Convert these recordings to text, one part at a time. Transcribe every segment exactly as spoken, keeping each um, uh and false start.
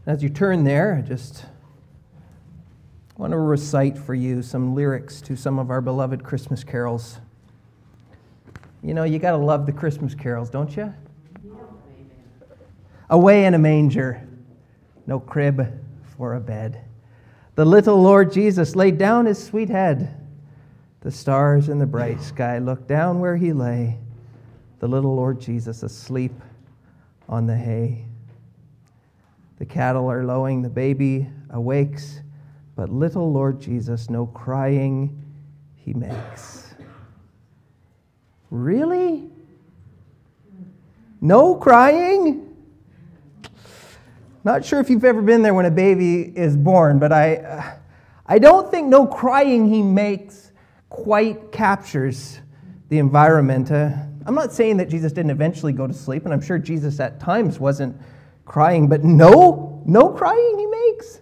As you turn there, I just want to recite for you some lyrics to some of our beloved Christmas carols. You know, you got to love the Christmas carols, don't you? Away in a manger, no crib for a bed. The little Lord Jesus laid down his sweet head. The stars in the bright sky looked down where he lay. The little Lord Jesus asleep on the hay. The cattle are lowing, the baby awakes, but little Lord Jesus no crying he makes. Really? No crying? Not sure if you've ever been there when a baby is born, but I, uh, I don't think no crying he makes quite captures the environment. Uh, I'm not saying that Jesus didn't eventually go to sleep, and I'm sure Jesus at times wasn't crying, but no, no crying he makes.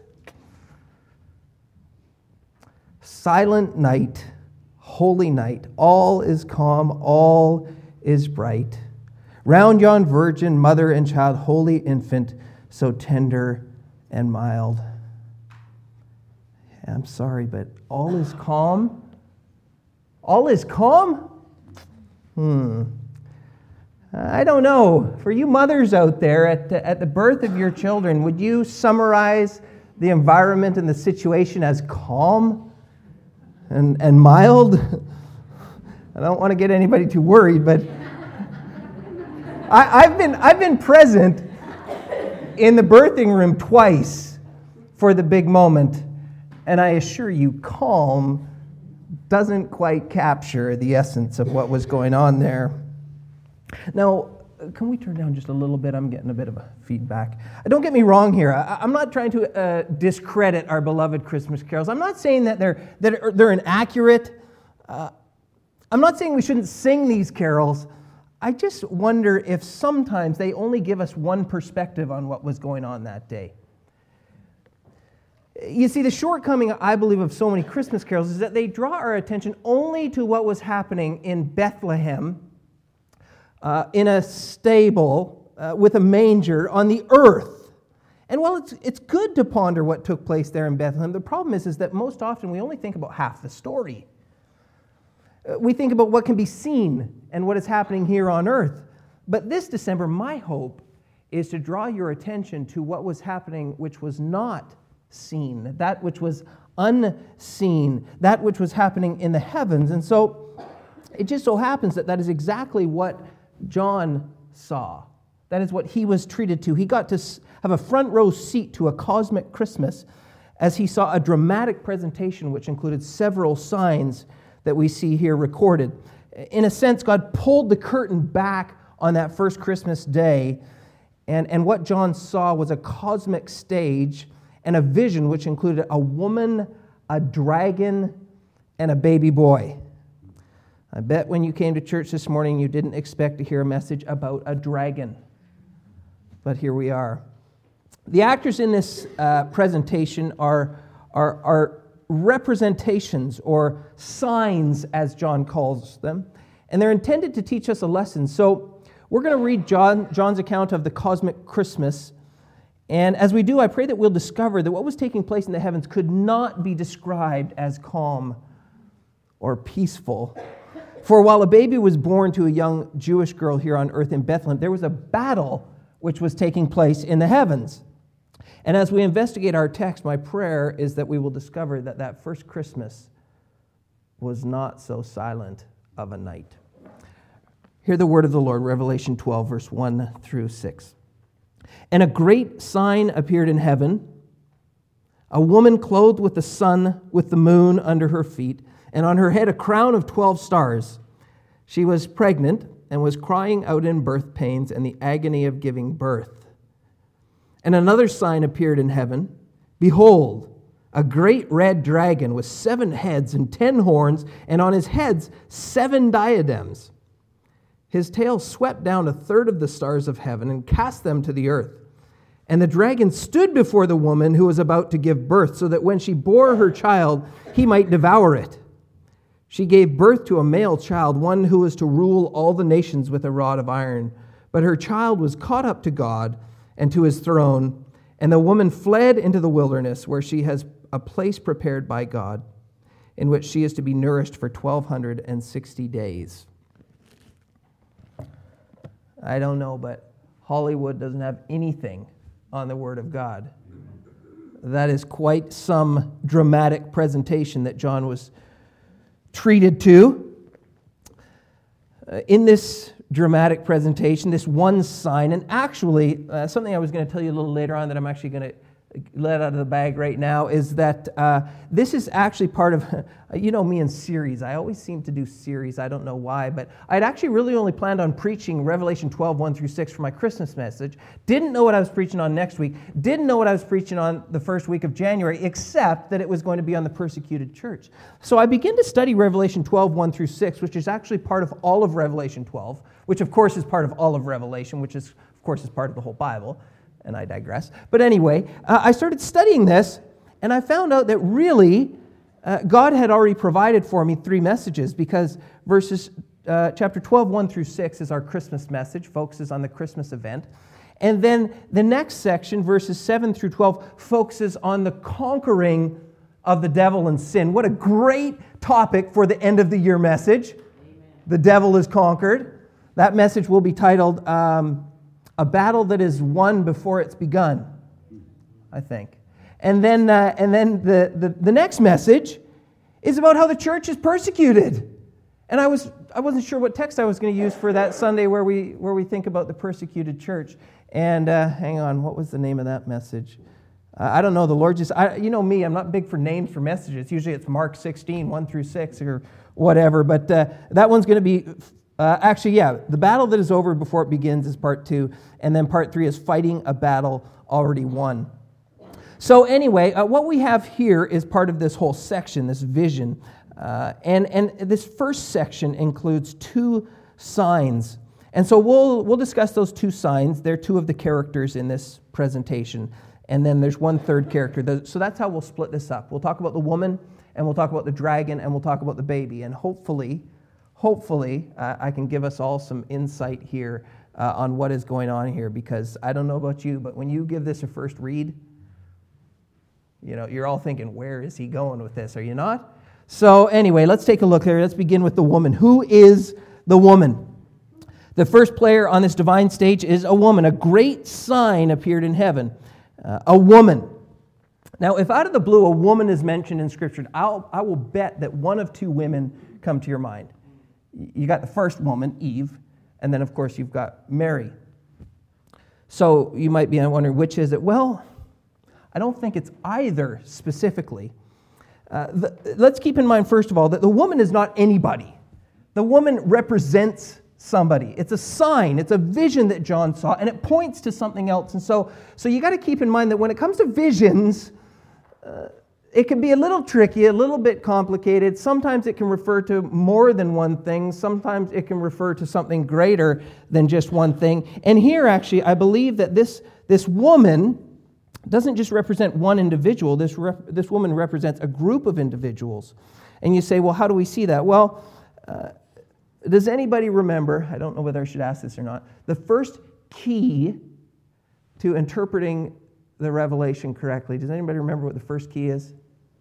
Silent night, holy night, all is calm, all is bright. Round yon virgin, mother and child, holy infant, so tender and mild. I'm sorry, but all is calm? All is calm? Hmm. I don't know. For you mothers out there at the, at the birth of your children, would you summarize the environment and the situation as calm and, and mild? I don't want to get anybody too worried, but I, I've been I've been present in the birthing room twice for the big moment, and I assure you, calm doesn't quite capture the essence of what was going on there. Now, can we turn down just a little bit? I'm getting a bit of a feedback. Don't get me wrong here. I, I'm not trying to uh, discredit our beloved Christmas carols. I'm not saying that they're that they're inaccurate. Uh, I'm not saying we shouldn't sing these carols. I just wonder if sometimes they only give us one perspective on what was going on that day. You see, the shortcoming, I believe, of so many Christmas carols is that they draw our attention only to what was happening in Bethlehem, uh, in a stable uh, with a manger on the earth. And while it's it's good to ponder what took place there in Bethlehem, the problem is, is that most often we only think about half the story. Uh, we think about what can be seen and what is happening here on earth. But this December, my hope is to draw your attention to what was happening which was not seen, that which was unseen, that which was happening in the heavens. And so it just so happens that that is exactly what John saw. That is what he was treated to. He got to have a front row seat to a cosmic Christmas as he saw a dramatic presentation which included several signs that we see here recorded. In a sense, God pulled the curtain back on that first Christmas day, and, and what John saw was a cosmic stage and a vision which included a woman, a dragon, and a baby boy. I bet when you came to church this morning, you didn't expect to hear a message about a dragon. But here we are. The actors in this uh, presentation are, are, are representations or signs, as John calls them, and they're intended to teach us a lesson. So we're going to read John, John's account of the cosmic Christmas. And as we do, I pray that we'll discover that what was taking place in the heavens could not be described as calm or peaceful. For while a baby was born to a young Jewish girl here on earth in Bethlehem, there was a battle which was taking place in the heavens. And as we investigate our text, my prayer is that we will discover that that first Christmas was not so silent of a night. Hear the word of the Lord, Revelation twelve, verse one through six. And a great sign appeared in heaven, a woman clothed with the sun, with the moon under her feet, and on her head a crown of twelve stars. She was pregnant and was crying out in birth pains and the agony of giving birth. And another sign appeared in heaven. Behold, a great red dragon with seven heads and ten horns, and on his heads seven diadems. His tail swept down a third of the stars of heaven and cast them to the earth. And the dragon stood before the woman who was about to give birth, so that when she bore her child, he might devour it. She gave birth to a male child, one who was to rule all the nations with a rod of iron. But her child was caught up to God and to his throne, And the woman fled into the wilderness, where she has a place prepared by God, in which she is to be nourished for twelve sixty days. I don't know, but Hollywood doesn't have anything on the Word of God. That is quite some dramatic presentation that John was treated to. Uh, in this dramatic presentation, this one sign, and actually, uh, something I was going to tell you a little later on that I'm actually going to let out of the bag right now, is that uh, this is actually part of, you know me in series. I always seem to do series. I don't know why, but I'd actually really only planned on preaching Revelation twelve, one through six for my Christmas message. Didn't know what I was preaching on next week. Didn't know what I was preaching on the first week of January, except that it was going to be on the persecuted church. So I began to study Revelation twelve, one through six, which is actually part of all of Revelation twelve, which of course is part of all of Revelation, which is, of course, is part of the whole Bible. And I digress. But anyway, uh, I started studying this, and I found out that really uh, God had already provided for me three messages, because verses uh, chapter twelve, one through six is our Christmas message, focuses on the Christmas event. And then the next section, verses seven through twelve, focuses on the conquering of the devil and sin. What a great topic for the end of the year message. Amen. The devil is conquered. That message will be titled... Um, A battle that is won before it's begun, I think. And then uh, and then the, the, the next message is about how the church is persecuted. And I was I wasn't sure what text I was going to use for that Sunday where we where we think about the persecuted church. And uh, hang on, what was the name of that message? Uh, I don't know. The Lord just, I, you know me, I'm not big for names for messages. Usually it's Mark sixteen, one through six or whatever. But uh, that one's going to be... Uh, actually, yeah, the battle that is over before it begins is part two, and then part three is fighting a battle already won. So anyway, uh, what we have here is part of this whole section, this vision, uh, and and this first section includes two signs, and so we'll we'll discuss those two signs. They're two of the characters in this presentation, and then there's one third character. So that's how we'll split this up. We'll talk about the woman, and we'll talk about the dragon, and we'll talk about the baby, and hopefully. Hopefully, uh, I can give us all some insight here uh, on what is going on here, because I don't know about you, but when you give this a first read, you know, you're all thinking, where is he going with this? Are you not? So anyway, let's take a look here. Let's begin with the woman. Who is the woman? The first player on this divine stage is a woman. A great sign appeared in heaven. Uh, a woman. Now, if out of the blue a woman is mentioned in Scripture, I'll, I will bet that one of two women come to your mind. You got the first woman, Eve, and then, of course, you've got Mary. So you might be wondering, which is it? Well, I don't think it's either specifically. Uh, the, let's keep in mind, first of all, that the woman is not anybody. The woman represents somebody. It's a sign. It's a vision that John saw, and it points to something else. And so, so you got to keep in mind that when it comes to visions, uh, it can be a little tricky, a little bit complicated. Sometimes it can refer to more than one thing. Sometimes it can refer to something greater than just one thing. And here, actually, I believe that this, this woman doesn't just represent one individual. This, rep, this woman represents a group of individuals. And you say, well, how do we see that? Well, uh, does anybody remember, I don't know whether I should ask this or not, the first key to interpreting the Revelation correctly? Does anybody remember what the first key is?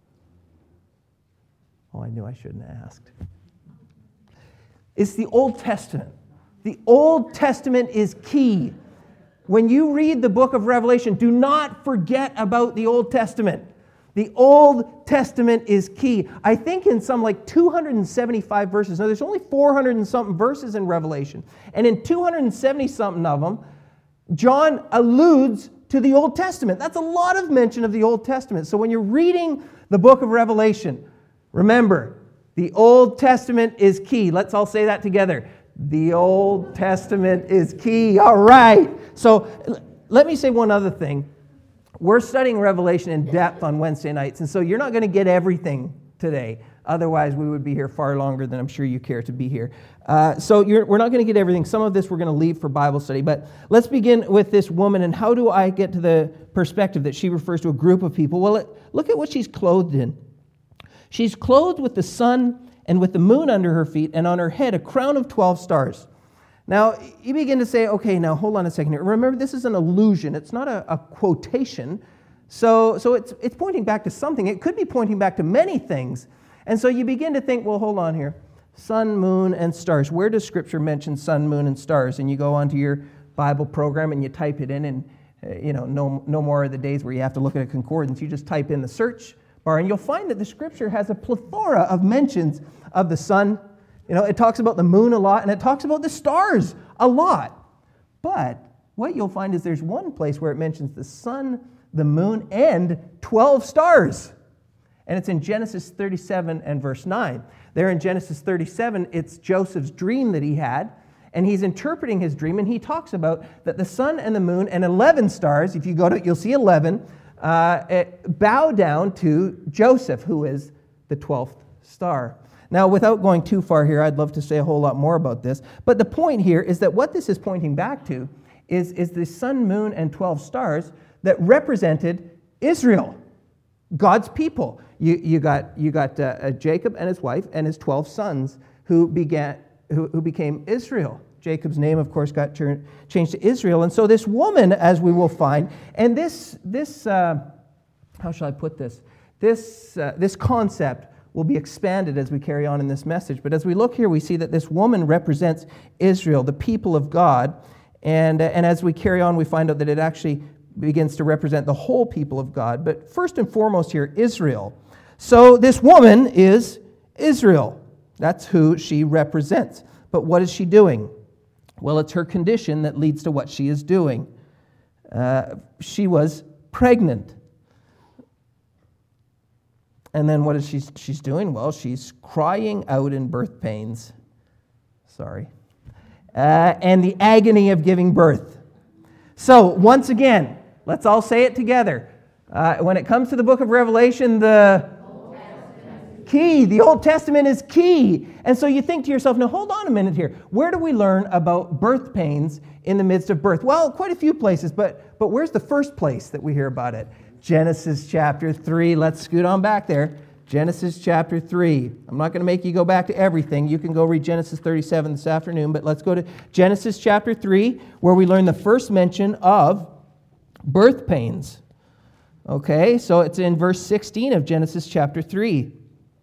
Oh, I knew I shouldn't have asked. It's the Old Testament. The Old Testament is key. When you read the book of Revelation, do not forget about the Old Testament. The Old Testament is key. I think in some like two hundred seventy-five verses. Now, there's only four hundred and something verses in Revelation. And in two hundred seventy something of them, John alludes to the Old Testament. That's a lot of mention of the Old Testament. So when you're reading the book of Revelation, remember, the Old Testament is key. Let's all say that together. The Old Testament is key. All right. So let me say one other thing. We're studying Revelation in depth on Wednesday nights, and so you're not going to get everything today. Otherwise, we would be here far longer than I'm sure you care to be here. Uh, so you're, we're not going to get everything. Some of this we're going to leave for Bible study. But let's begin with this woman. And how do I get to the perspective that she refers to a group of people? Well, it, look at what she's clothed in. She's clothed with the sun and with the moon under her feet, and on her head a crown of twelve stars. Now, you begin to say, okay, now hold on a second here. Remember, this is an allusion. It's not a, a quotation. So, so it's, it's pointing back to something. It could be pointing back to many things. And so you begin to think, well, hold on here. Sun, moon, and stars. Where does Scripture mention sun, moon, and stars? And you go onto your Bible program and you type it in, and uh, you know, no, no more are the days where you have to look at a concordance. You just type in the search bar, and you'll find that the Scripture has a plethora of mentions of the sun. You know, it talks about the moon a lot, and it talks about the stars a lot. But what you'll find is there's one place where it mentions the sun, the moon, and twelve stars. And it's in Genesis thirty-seven and verse nine. There in Genesis thirty-seven, it's Joseph's dream that he had, and he's interpreting his dream, and he talks about that the sun and the moon and eleven stars, if you go to, you'll see eleven, uh, bow down to Joseph, who is the twelfth star. Now, without going too far here, I'd love to say a whole lot more about this, but the point here is that what this is pointing back to is, is the sun, moon, and twelve stars that represented Israel, God's people. You, you got, you got uh, Jacob and his wife and his twelve sons who began, who, who became Israel. Jacob's name, of course, got turned, changed to Israel. And so this woman, as we will find, and this, this uh, how shall I put this? This, uh, this concept will be expanded as we carry on in this message. But as we look here, we see that this woman represents Israel, the people of God. And, uh, and as we carry on, we find out that it actually begins to represent the whole people of God. But first and foremost here, Israel. So this woman is Israel. That's who she represents. But what is she doing? Well, it's her condition that leads to what she is doing. Uh, she was pregnant. And then what is she she's doing? Well, she's crying out in birth pains. Sorry. Uh, and the agony of giving birth. So, once again, let's all say it together. Uh, when it comes to the book of Revelation, the key, the Old Testament is key. And so you think to yourself, now hold on a minute here. Where do we learn about birth pains in the midst of birth? Well, quite a few places, but, but where's the first place that we hear about it? Genesis chapter three. Let's scoot on back there. Genesis chapter three. I'm not going to make you go back to everything. You can go read Genesis thirty-seven this afternoon, but let's go to Genesis chapter three, where we learn the first mention of birth pains. Okay, so it's in verse sixteen of Genesis chapter three.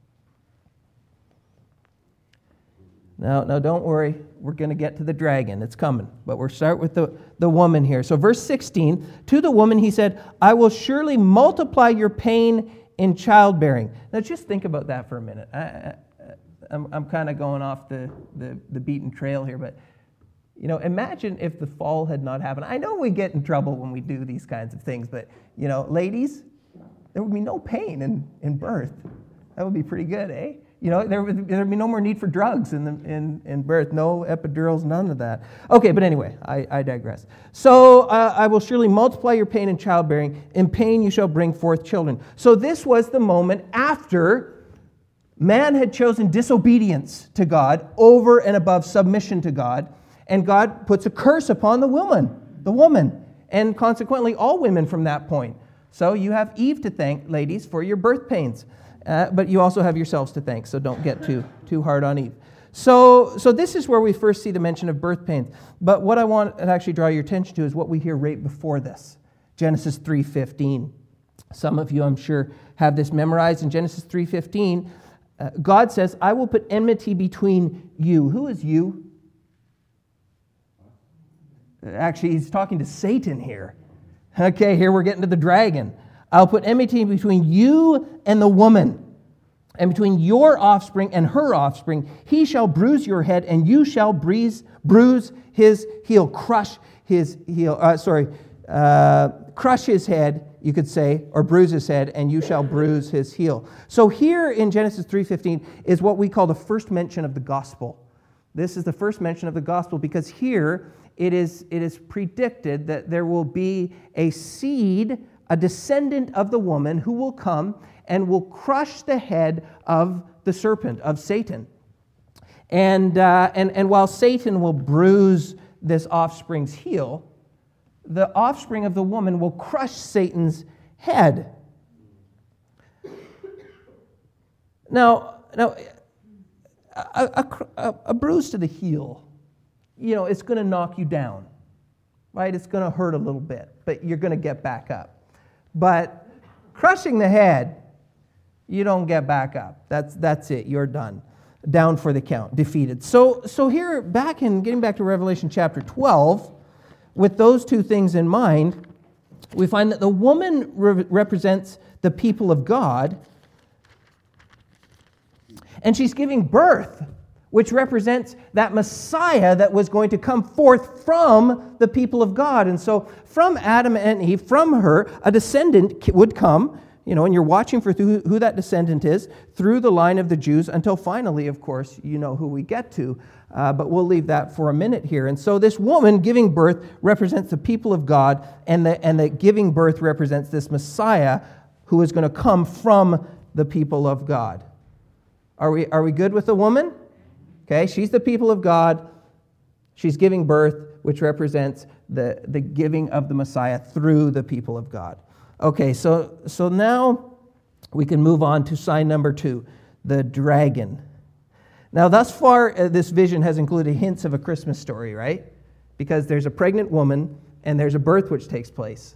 Now, now don't worry, we're going to get to the dragon. It's coming. But we'll start with the, the woman here. So verse sixteen, to the woman he said, I will surely multiply your pain in childbearing. Now just think about that for a minute. I, I, I'm, I'm kind of going off the, the, the beaten trail here, but you know, imagine if the fall had not happened. I know we get in trouble when we do these kinds of things, but you know, ladies, there would be no pain in, in birth. That would be pretty good, eh? You know, there would, there would be no more need for drugs in, the, in, in birth. No epidurals, none of that. Okay, but anyway, I, I digress. So, uh, I will surely multiply your pain in childbearing. In pain you shall bring forth children. So this was the moment after man had chosen disobedience to God over and above submission to God. And God puts a curse upon the woman, the woman, and consequently all women from that point. So you have Eve to thank, ladies, for your birth pains. Uh, but you also have yourselves to thank, so don't get too too hard on Eve. So, so this is where we first see the mention of birth pains. But what I want to actually draw your attention to is what we hear right before this. Genesis three fifteen. Some of you, I'm sure, have this memorized. In Genesis three fifteen, uh, God says, I will put enmity between you. Who is you? Actually, he's talking to Satan here. Okay, here we're getting to the dragon. I'll put enmity between you and the woman, and between your offspring and her offspring. He shall bruise your head, and you shall bruise, bruise his heel, crush his heel. Uh, sorry, uh, crush his head, you could say, or bruise his head, and you shall bruise his heel. So here in Genesis three fifteen is what we call the first mention of the gospel. This is the first mention of the gospel because here it is it is predicted that there will be a seed, a descendant of the woman who will come and will crush the head of the serpent, of Satan. And, uh, and, and while Satan will bruise this offspring's heel, the offspring of the woman will crush Satan's head. Now, now a, a, a, a bruise to the heel, you know, it's going to knock you down, right? It's going to hurt a little bit, but you're going to get back up. But crushing the head, you don't get back up. That's that's it. You're done. Down for the count, defeated. So so here, back in getting back to Revelation chapter twelve, with those two things in mind, we find that the woman re- represents the people of God, and she's giving birth, which represents that Messiah that was going to come forth from the people of God. And so from Adam and Eve, from her, a descendant would come, you know, and you're watching for who, who that descendant is, through the line of the Jews, until finally, of course, you know who we get to. Uh, but we'll leave that for a minute here. And so this woman giving birth represents the people of God, and the, and the giving birth represents this Messiah who is going to come from the people of God. Are we, are we good with the woman? Okay, she's the people of God. She's giving birth, which represents the, the giving of the Messiah through the people of God. Okay, so, so now we can move on to sign number two, the dragon. Now, thus far, uh, this vision has included hints of a Christmas story, right? Because there's a pregnant woman and there's a birth which takes place.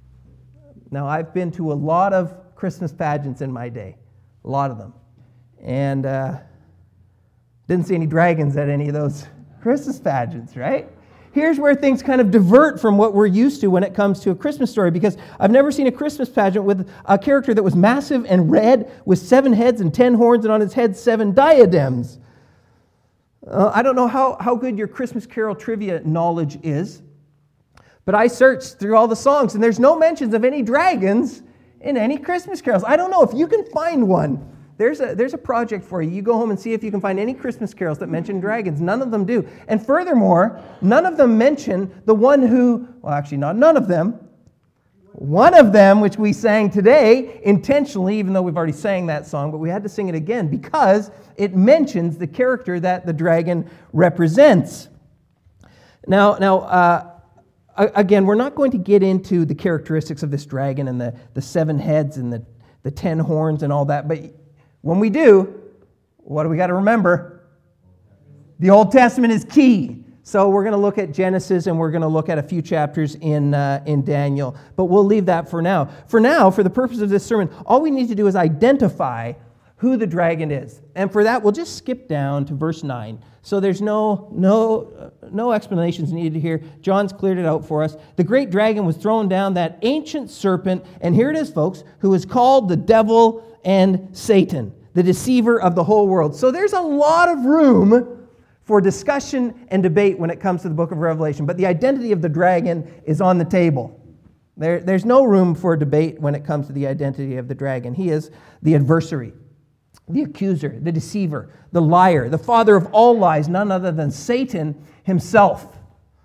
Now, I've been to a lot of Christmas pageants in my day, a lot of them. And uh, didn't see any dragons at any of those Christmas pageants, right? Here's where things kind of divert from what we're used to when it comes to a Christmas story, because I've never seen a Christmas pageant with a character that was massive and red with seven heads and ten horns and on his head seven diadems. Uh, I don't know how, how good your Christmas Carol trivia knowledge is, but I searched through all the songs and there's no mentions of any dragons in any Christmas carols. I don't know if you can find one. There's a, there's a project for you. You go home and see if you can find any Christmas carols that mention dragons. None of them do. And furthermore, none of them mention the one who, well, actually not none of them. One of them, which we sang today intentionally, even though we've already sang that song, but we had to sing it again because it mentions the character that the dragon represents. Now, now uh, again, we're not going to get into the characteristics of this dragon and the, the seven heads and the, the ten horns and all that, but when we do, what do we got to remember? The Old Testament is key. So we're going to look at Genesis and we're going to look at a few chapters in uh, in Daniel. But we'll leave that for now. For now, for the purpose of this sermon, all we need to do is identify who the dragon is. And for that, we'll just skip down to verse nine. So there's no, no, uh, no explanations needed here. John's cleared it out for us. The great dragon was thrown down, that ancient serpent, and here it is, folks, who is called the devil and Satan, the deceiver of the whole world. So there's a lot of room for discussion and debate when it comes to the book of Revelation. But the identity of the dragon is on the table. There, there's no room for debate when it comes to the identity of the dragon. He is the adversary, the accuser, the deceiver, the liar, the father of all lies, none other than Satan himself.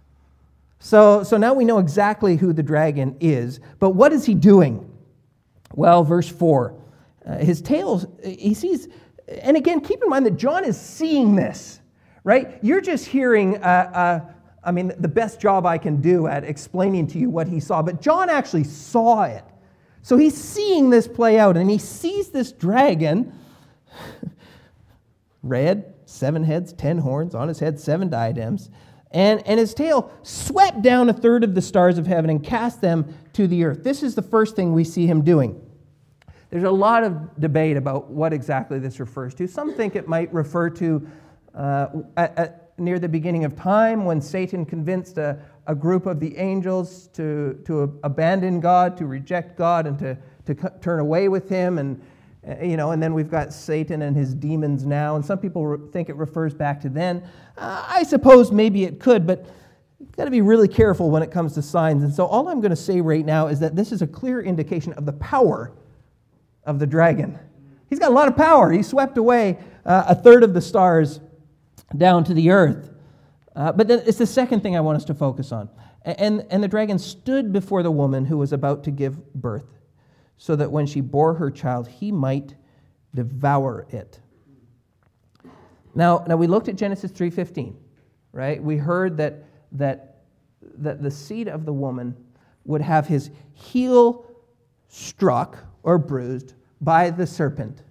So, so now we know exactly who the dragon is. But what is he doing? Well, verse four. Uh, his tail, he sees, and again, keep in mind that John is seeing this. Right? You're just hearing, uh, uh, I mean, the best job I can do at explaining to you what he saw, but John actually saw it. So he's seeing this play out, and he sees this dragon, red, seven heads, ten horns, on his head, seven diadems, and, and his tail swept down a third of the stars of heaven and cast them to the earth. This is the first thing we see him doing. There's a lot of debate about what exactly this refers to. Some think it might refer to Uh, at, at, near the beginning of time, when Satan convinced a, a group of the angels to, to abandon God, to reject God, and to, to c- turn away with him. And, uh, you know, and then we've got Satan and his demons now. And some people re- think it refers back to then. Uh, I suppose maybe it could, but you've got to be really careful when it comes to signs. And so all I'm going to say right now is that this is a clear indication of the power of the dragon. He's got a lot of power. He swept away uh, a third of the stars down to the earth. Uh, but then it's the second thing I want us to focus on. And, and the dragon stood before the woman who was about to give birth, so that when she bore her child, he might devour it. Now, now we looked at Genesis three fifteen, right? We heard that, that, that the seed of the woman would have his heel struck or bruised by the serpent.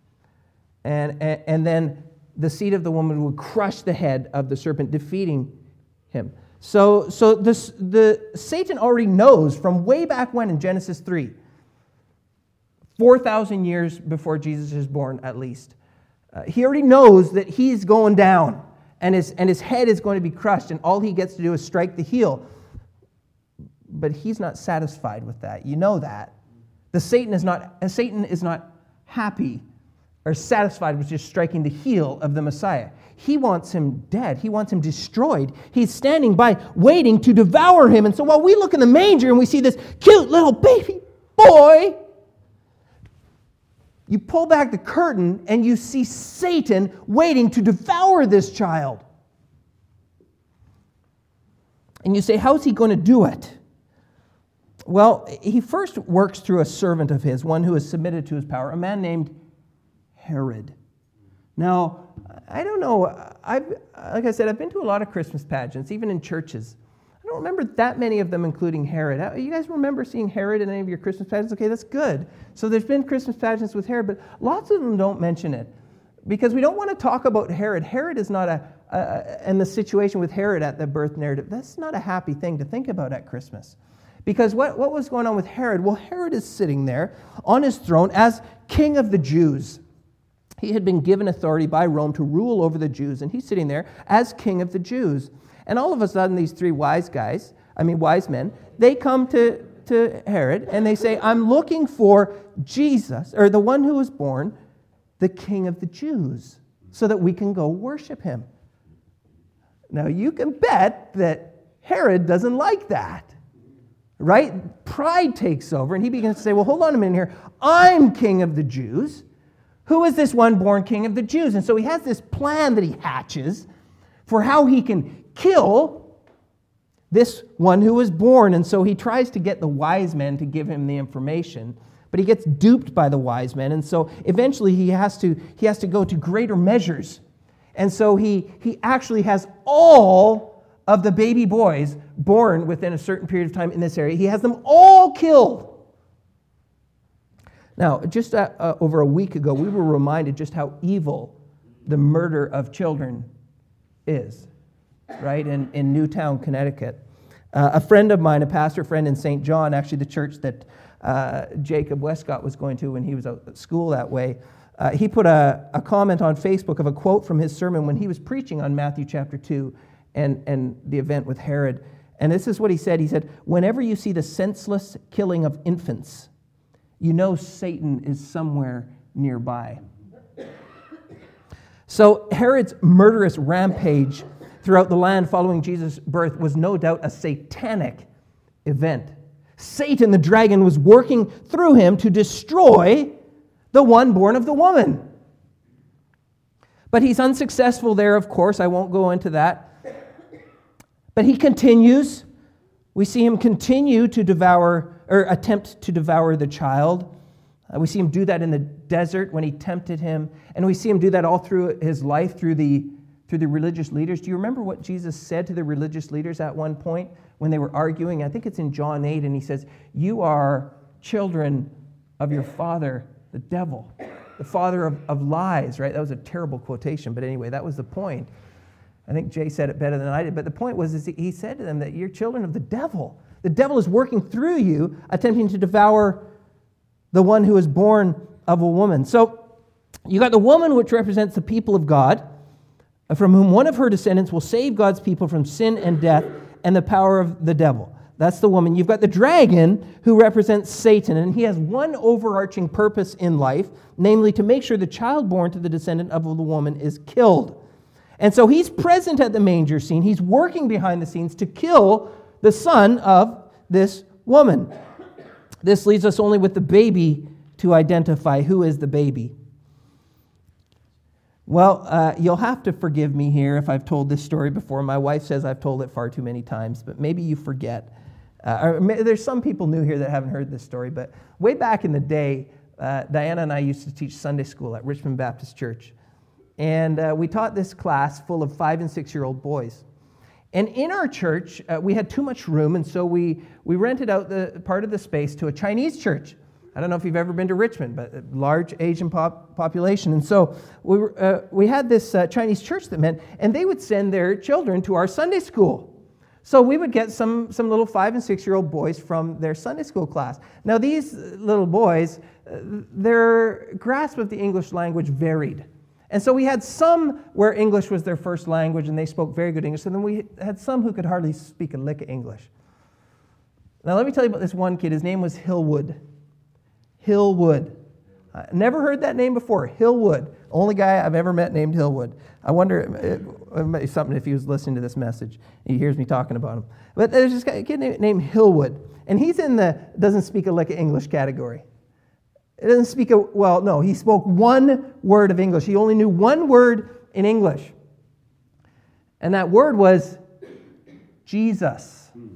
And, and, and then the seed of the woman would crush the head of the serpent, defeating him. So, so this, the Satan already knows from way back when in Genesis three, four thousand years before Jesus is born at least, uh, he already knows that he's going down and his, and his head is going to be crushed and all he gets to do is strike the heel. But he's not satisfied with that. You know that. The Satan is not, Satan is not happy or satisfied with just striking the heel of the Messiah. He wants him dead. He wants him destroyed. He's standing by waiting to devour him. And so while we look in the manger and we see this cute little baby boy, you pull back the curtain and you see Satan waiting to devour this child. And you say, how's he going to do it? Well, he first works through a servant of his, one who is submitted to his power, a man named Herod. Now, I don't know, I've, like I said, I've been to a lot of Christmas pageants, even in churches. I don't remember that many of them, including Herod. You guys remember seeing Herod in any of your Christmas pageants? Okay, that's good. So there's been Christmas pageants with Herod, but lots of them don't mention it because we don't want to talk about Herod. Herod is not a, a and the situation with Herod at the birth narrative, that's not a happy thing to think about at Christmas. Because what, what was going on with Herod? Well, Herod is sitting there on his throne as king of the Jews. He had been given authority by Rome to rule over the Jews, and he's sitting there as king of the Jews. And all of a sudden, these three wise guys, I mean wise men, they come to, to Herod, and they say, I'm looking for Jesus, or the one who was born, the king of the Jews, so that we can go worship him. Now, you can bet that Herod doesn't like that. Right? Pride takes over, and he begins to say, well, hold on a minute here. I'm king of the Jews. Who is this one born king of the Jews? And so he has this plan that he hatches for how he can kill this one who was born. And so he tries to get the wise men to give him the information, but he gets duped by the wise men. And so eventually he has to, he has to go to greater measures. And so he, he actually has all of the baby boys born within a certain period of time in this area. He has them all killed. Now, just uh, uh, over a week ago, we were reminded just how evil the murder of children is, right, in, in Newtown, Connecticut. Uh, a friend of mine, a pastor friend in Saint John, actually the church that uh, Jacob Westcott was going to when he was out at school that way, uh, he put a, a comment on Facebook of a quote from his sermon when he was preaching on Matthew chapter two and, and the event with Herod. And this is what he said. He said, whenever you see the senseless killing of infants, you know Satan is somewhere nearby. So Herod's murderous rampage throughout the land following Jesus' birth was no doubt a satanic event. Satan, the dragon, was working through him to destroy the one born of the woman. But he's unsuccessful there, of course. I won't go into that. But he continues. We see him continue to devour, or attempt to devour the child. Uh, we see him do that in the desert when he tempted him. And we see him do that all through his life, through the, through the religious leaders. Do you remember what Jesus said to the religious leaders at one point when they were arguing? I think it's in John eight, and he says, you are children of your father, the devil, the father of, of lies, right? That was a terrible quotation, but anyway, that was the point. I think Jay said it better than I did, but the point was is he said to them that you're children of the devil. The devil is working through you, attempting to devour the one who is born of a woman. So you got the woman, which represents the people of God, from whom one of her descendants will save God's people from sin and death and the power of the devil. That's the woman. You've got the dragon, who represents Satan, and he has one overarching purpose in life, namely to make sure the child born to the descendant of the woman is killed. And so he's present at the manger scene. He's working behind the scenes to kill the son of this woman. This leaves us only with the baby to identify who is the baby. Well, uh, you'll have to forgive me here if I've told this story before. My wife says I've told it far too many times, but maybe you forget. Uh, or may, there's some people new here that haven't heard this story, but way back in the day, uh, Diana and I used to teach Sunday school at Richmond Baptist Church. And uh, we taught this class full of five and six-year-old boys. And in our church, uh, we had too much room, and so we, we rented out the part of the space to a Chinese church. I don't know if you've ever been to Richmond, but a large Asian pop- population. And so we, were, uh, we had this uh, Chinese church that met, and they would send their children to our Sunday school. So we would get some, some little five and six-year-old boys from their Sunday school class. Now these little boys, their grasp of the English language varied. And so we had some where English was their first language and they spoke very good English, and then we had some who could hardly speak a lick of English. Now let me tell you about this one kid. His name was Hillwood. Hillwood. I never heard that name before. Hillwood. Only guy I've ever met named Hillwood. I wonder, it, it might be something if he was listening to this message. He hears me talking about him. But there's this guy, a kid named, named Hillwood. And he's in the doesn't speak a lick of English category. It doesn't speak a, well, no, he spoke one word of English. He only knew one word in English. And that word was Jesus.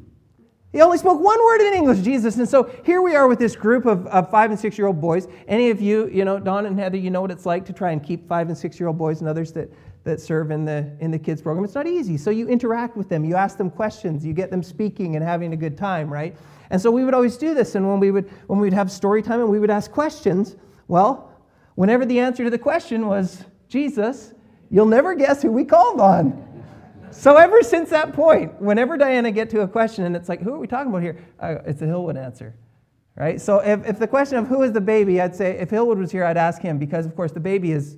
He only spoke one word in English, Jesus. And so here we are with this group of, of five and six-year-old boys. Any of you, you know, Don and Heather, you know what it's like to try and keep five and six-year-old boys and others that, that serve in the in the kids program. It's not easy. So you interact with them. You ask them questions. You get them speaking and having a good time, right? And so we would always do this. And when we would when we would have story time and we would ask questions, well, whenever the answer to the question was Jesus, you'll never guess who we called on. So ever since that point, whenever Diana get to a question and it's like, who are we talking about here? Uh, it's a Hillwood answer, right? So if, if the question of who is the baby, I'd say if Hillwood was here, I'd ask him because, of course, the baby is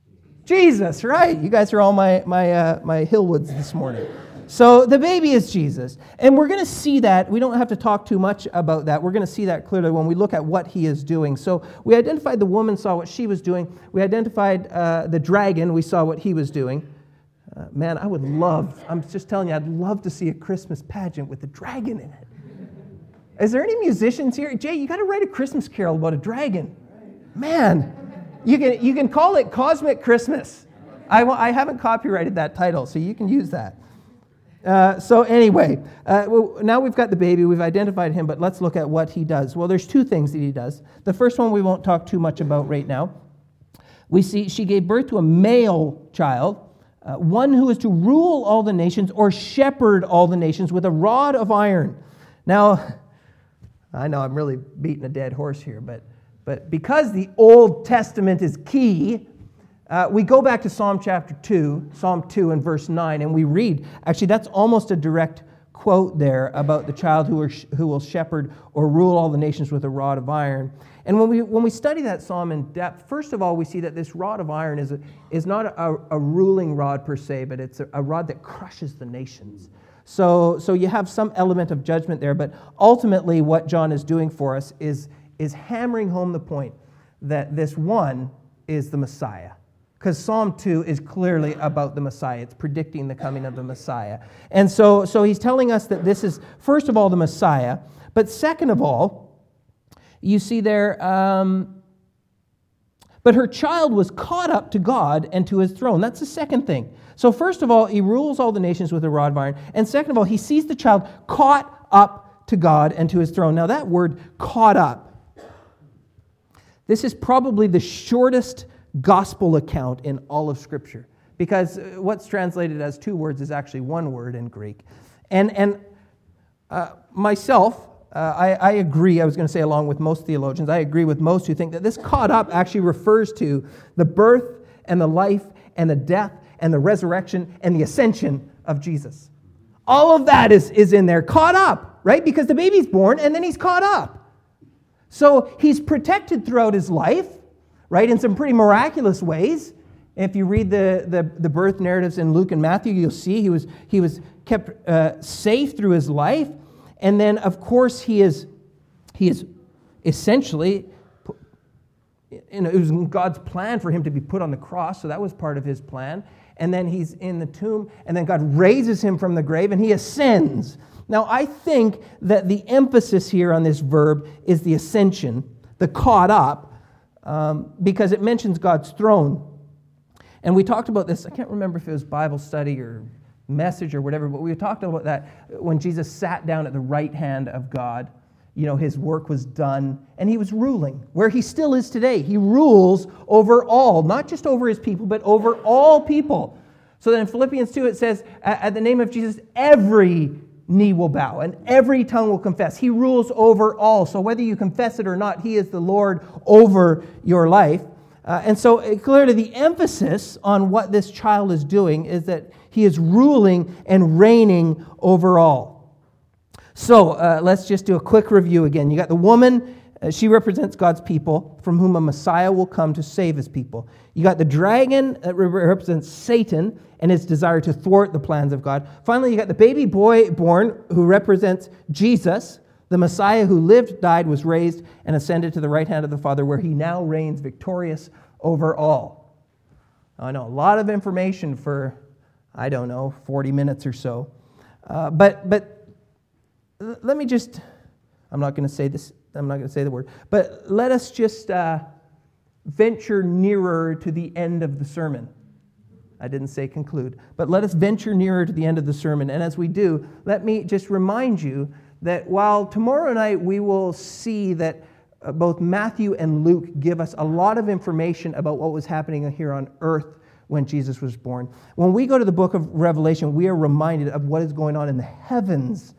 Jesus, right? You guys are all my my uh, my Hillwoods this morning. So the baby is Jesus. And we're going to see that. We don't have to talk too much about that. We're going to see that clearly when we look at what he is doing. So we identified the woman, saw what she was doing. We identified uh, the dragon. We saw what he was doing. Uh, man, I would love, I'm just telling you, I'd love to see a Christmas pageant with a dragon in it. Is there any musicians here? Jay, you got to write a Christmas carol about a dragon. Man, you can you can call it Cosmic Christmas. I, I haven't copyrighted that title, so you can use that. Uh, so anyway, uh, well, now we've got the baby, we've identified him, but let's look at what he does. Well, there's two things that he does. The first one we won't talk too much about right now. We see she gave birth to a male child, Uh, one who is to rule all the nations or shepherd all the nations with a rod of iron. Now, I know I'm really beating a dead horse here, but, but because the Old Testament is key, uh, we go back to Psalm chapter two, Psalm two and verse nine, and we read, actually that's almost a direct quote there about the child who, are, who will shepherd or rule all the nations with a rod of iron. And when we when we study that psalm in depth, first of all, we see that this rod of iron is a, is not a, a ruling rod per se, but it's a, a rod that crushes the nations. So so you have some element of judgment there, but ultimately what John is doing for us is, is hammering home the point that this one is the Messiah. Because Psalm two is clearly about the Messiah. It's predicting the coming of the Messiah. And so, so he's telling us that this is, first of all, the Messiah, but second of all, you see there, um, but her child was caught up to God and to his throne. That's the second thing. So first of all, he rules all the nations with a rod of iron. And second of all, he sees the child caught up to God and to his throne. Now that word, caught up, this is probably the shortest gospel account in all of Scripture. Because what's translated as two words is actually one word in Greek. And, and uh, myself... Uh, I, I agree, I was going to say along with most theologians, I agree with most who think that this caught up actually refers to the birth and the life and the death and the resurrection and the ascension of Jesus. All of that is, is in there, caught up, right? Because the baby's born and then he's caught up. So he's protected throughout his life, right, in some pretty miraculous ways. If you read the, the, the birth narratives in Luke and Matthew, you'll see he was, he was kept uh, safe through his life. And then, of course, he is he is essentially, you know, it was God's plan for him to be put on the cross, so that was part of his plan. And then he's in the tomb, and then God raises him from the grave, and he ascends. Now, I think that the emphasis here on this verb is the ascension, the caught up, um, because it mentions God's throne. And we talked about this, I can't remember if it was Bible study or message or whatever, but we talked about that when Jesus sat down at the right hand of God. You know, his work was done, and he was ruling, where he still is today. He rules over all, not just over his people, but over all people. So then in Philippians two, it says, at the name of Jesus, every knee will bow, and every tongue will confess. He rules over all. So whether you confess it or not, he is the Lord over your life. Uh, and so uh, clearly the emphasis on what this child is doing is that he is ruling and reigning over all. So uh, let's just do a quick review again. You got the woman. Uh, she represents God's people, from whom a Messiah will come to save his people. You got the dragon that represents Satan and his desire to thwart the plans of God. Finally, you got the baby boy born who represents Jesus, the Messiah who lived, died, was raised, and ascended to the right hand of the Father, where he now reigns victorious over all. I know, a lot of information for, I don't know, forty minutes or so. Uh, but but let me just, I'm not going to say this, I'm not going to say the word, but let us just uh, venture nearer to the end of the sermon. I didn't say conclude, but let us venture nearer to the end of the sermon. And as we do, let me just remind you that while tomorrow night we will see that uh, both Matthew and Luke give us a lot of information about what was happening here on earth when Jesus was born, when we go to the book of Revelation, we are reminded of what is going on in the heavens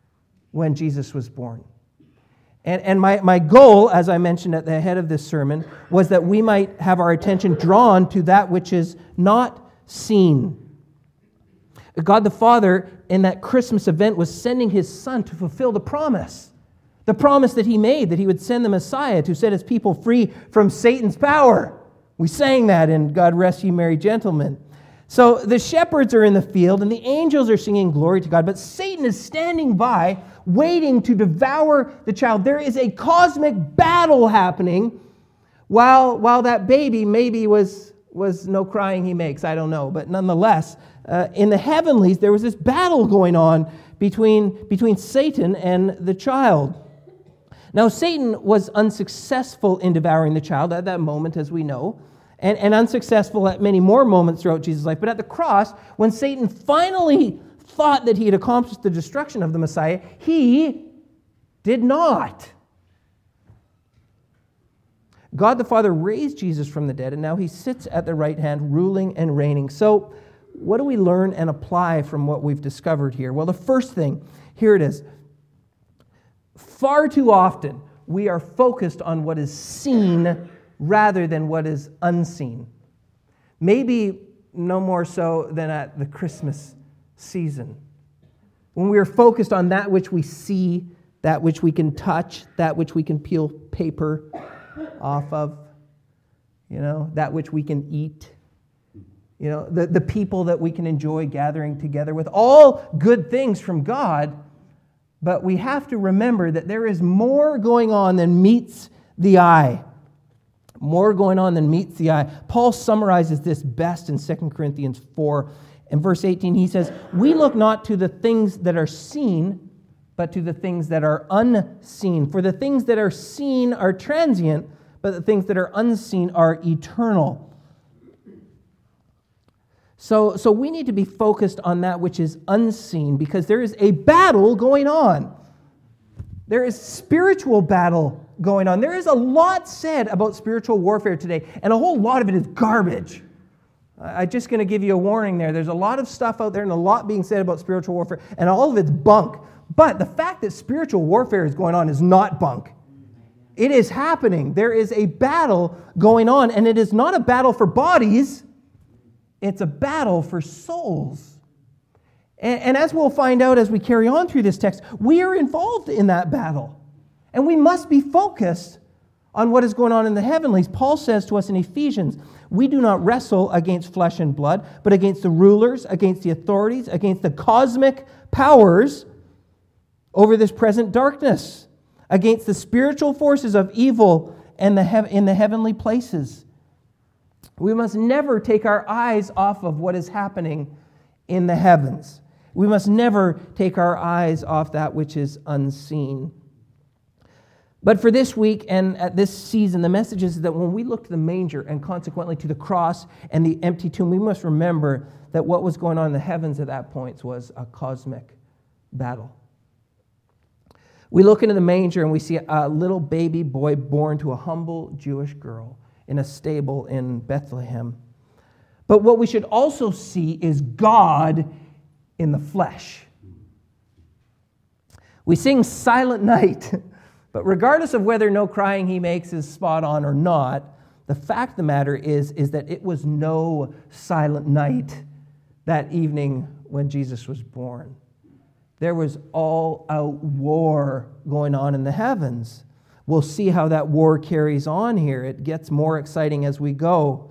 when Jesus was born. And, and my, my goal, as I mentioned at the head of this sermon, was that we might have our attention drawn to that which is not seen. God the Father, in that Christmas event, was sending his Son to fulfill the promise. The promise that he made, that he would send the Messiah to set his people free from Satan's power. We sang that in God Rest Ye Merry Gentlemen. So the shepherds are in the field and the angels are singing glory to God, but Satan is standing by, waiting to devour the child. There is a cosmic battle happening while, while that baby maybe was, was no crying he makes, I don't know. But nonetheless, uh, in the heavenlies, there was this battle going on between, between Satan and the child. Now, Satan was unsuccessful in devouring the child at that moment, as we know, and, and unsuccessful at many more moments throughout Jesus' life. But at the cross, when Satan finally thought that he had accomplished the destruction of the Messiah, he did not. God the Father raised Jesus from the dead, and now he sits at the right hand, ruling and reigning. So, what do we learn and apply from what we've discovered here? Well, the first thing, here it is. Far too often, we are focused on what is seen rather than what is unseen. Maybe no more so than at the Christmas season, when we are focused on that which we see, that which we can touch, that which we can peel paper off of, you know, that which we can eat, you know, the, the people that we can enjoy gathering together with, all good things from God. But we have to remember that there is more going on than meets the eye. More going on than meets the eye. Paul summarizes this best in Second Corinthians four. In verse eighteen, he says, "We look not to the things that are seen, but to the things that are unseen. For the things that are seen are transient, but the things that are unseen are eternal." So, so we need to be focused on that which is unseen, because there is a battle going on. There is spiritual battle going on. There is a lot said about spiritual warfare today, and a whole lot of it is garbage. I'm just going to give you a warning there. There's a lot of stuff out there and a lot being said about spiritual warfare, and all of it's bunk. But the fact that spiritual warfare is going on is not bunk. It is happening. There is a battle going on, and it is not a battle for bodies. It's a battle for souls. And, and as we'll find out as we carry on through this text, we are involved in that battle. And we must be focused on what is going on in the heavenlies. Paul says to us in Ephesians, "We do not wrestle against flesh and blood, but against the rulers, against the authorities, against the cosmic powers over this present darkness, against the spiritual forces of evil in the, hev- in the heavenly places." We must never take our eyes off of what is happening in the heavens. We must never take our eyes off that which is unseen. But for this week and at this season, the message is that when we look to the manger and consequently to the cross and the empty tomb, we must remember that what was going on in the heavens at that point was a cosmic battle. We look into the manger and we see a little baby boy born to a humble Jewish girl in a stable in Bethlehem. But what we should also see is God in the flesh. We sing Silent Night, but regardless of whether No Crying He Makes is spot on or not, the The fact of the matter is, is that it was no silent night that evening when Jesus was born. There was all-out war going on in the heavens. We'll see how that war carries on here. It gets more exciting as we go.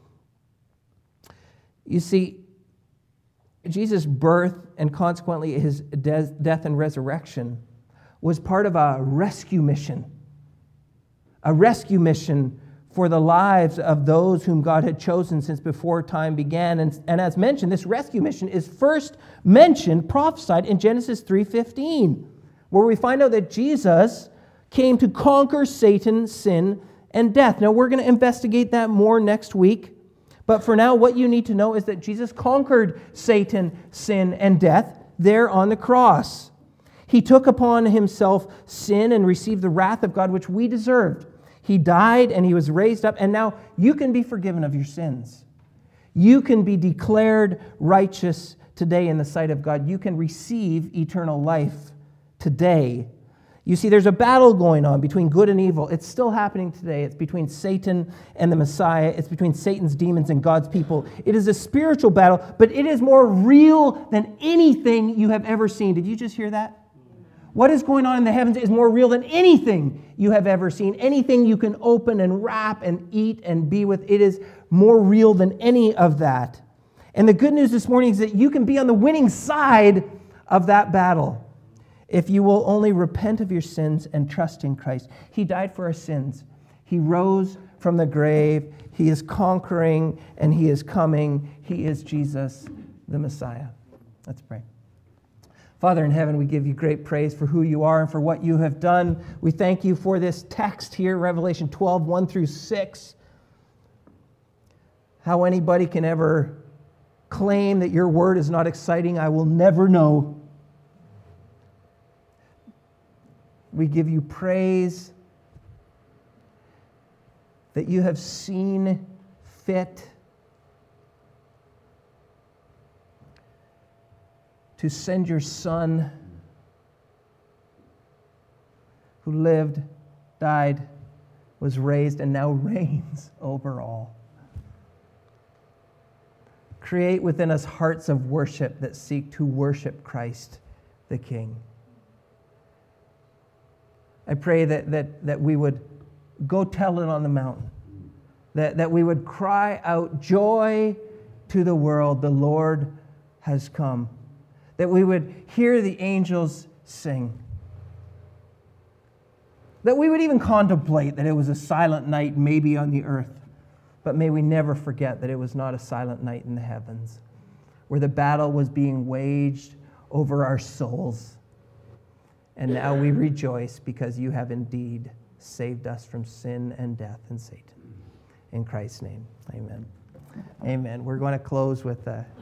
You see, Jesus' birth and consequently his de- death and resurrection was part of a rescue mission. A rescue mission for the lives of those whom God had chosen since before time began. And, and as mentioned, this rescue mission is first mentioned, prophesied in Genesis three fifteen, where we find out that Jesus came to conquer Satan, sin, and death. Now, we're going to investigate that more next week. But for now, what you need to know is that Jesus conquered Satan, sin, and death there on the cross. He took upon himself sin and received the wrath of God, which we deserved. He died and he was raised up, and now you can be forgiven of your sins. You can be declared righteous today in the sight of God. You can receive eternal life today. You see, there's a battle going on between good and evil. It's still happening today. It's between Satan and the Messiah. It's between Satan's demons and God's people. It is a spiritual battle, but it is more real than anything you have ever seen. Did you just hear that? What is going on in the heavens is more real than anything you have ever seen. Anything you can open and wrap and eat and be with, it is more real than any of that. And the good news this morning is that you can be on the winning side of that battle if you will only repent of your sins and trust in Christ. He died for our sins. He rose from the grave. He is conquering and he is coming. He is Jesus, the Messiah. Let's pray. Father in heaven, we give you great praise for who you are and for what you have done. We thank you for this text here, Revelation twelve, one through six. How anybody can ever claim that your word is not exciting, I will never know. We give you praise that you have seen fit to send your Son who lived, died, was raised, and now reigns over all. Create within us hearts of worship that seek to worship Christ the King. I pray that, that, that we would go tell it on the mountain, that, that we would cry out joy to the world, the Lord has come. That we would hear the angels sing. That we would even contemplate that it was a silent night maybe on the earth. But may we never forget that it was not a silent night in the heavens, where the battle was being waged over our souls. And now we rejoice because you have indeed saved us from sin and death and Satan. In Christ's name, amen. Amen. We're going to close with a